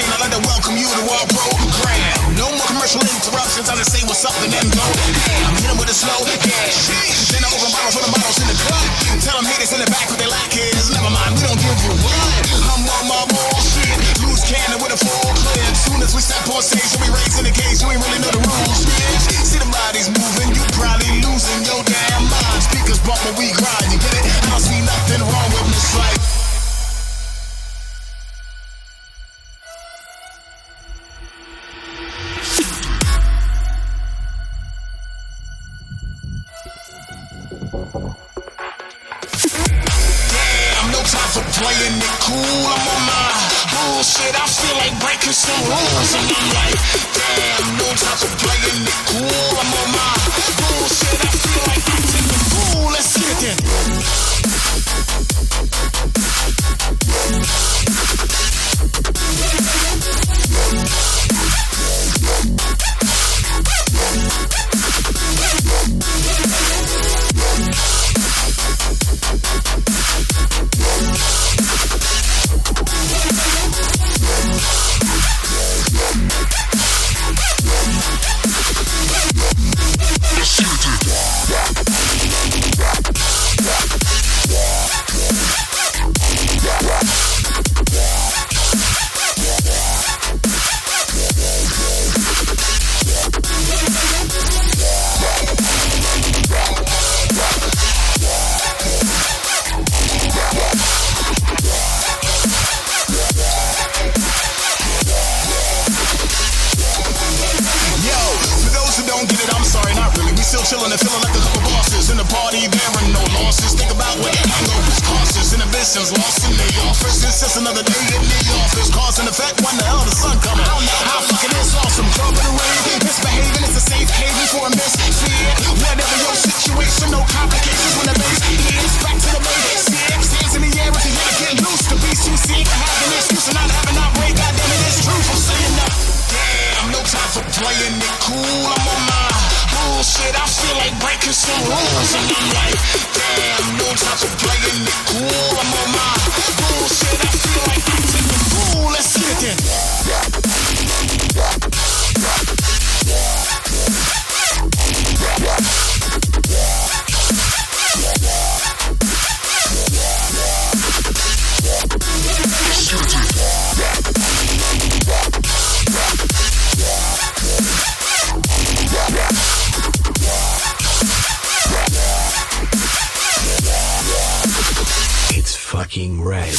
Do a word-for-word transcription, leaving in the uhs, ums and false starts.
plane. I'd like to welcome you to our program. No more commercial interruptions. I just say what's up and then go. I'm hitting with a slow cash. Then I open bottles for the bottles in the club. Tell them haters in the back what they like is. Never mind, we don't give a what. I'm on my bullshit. Loose cannon with a full clip. Soon as we step on stage, we raising the cage. You ain't really know the rules, bitch. See the bodies moving, you probably losing your damn mind. Speakers bump when we grind, you get it? I don't see nothing wrong with this life. Playing it cool, I'm on my bullshit. I feel like breaking some rules, and I'm like, damn, no time for playing it cool. I'm on my bullshit. I feel like acting the fool. Let's see it then. Chillin' and feeling like a couple bosses. In the party, there are no losses. Think about what hangovers cost us. Inhibitions lost in the office. It's just another day in the office. Cause and effect, when the hell the sun coming? How fucking is awesome. Club in the rain. Misbehaving, it's a safe haven for a misfit. Whatever your situation, no complications when the bass hits. Back to the main six. Hands in the air if you gotta get loose. The beast too sick. Having an excuse and not having not break. Goddamn it, it's true. I'm saying that. Damn, no time for playing it cool. I'm on my bullshit, I feel like breaking some rules, and I'm like, damn, no time for playing it cool. I'm on my bullshit, I feel like acting the fool. Let's see it then. Fucking red.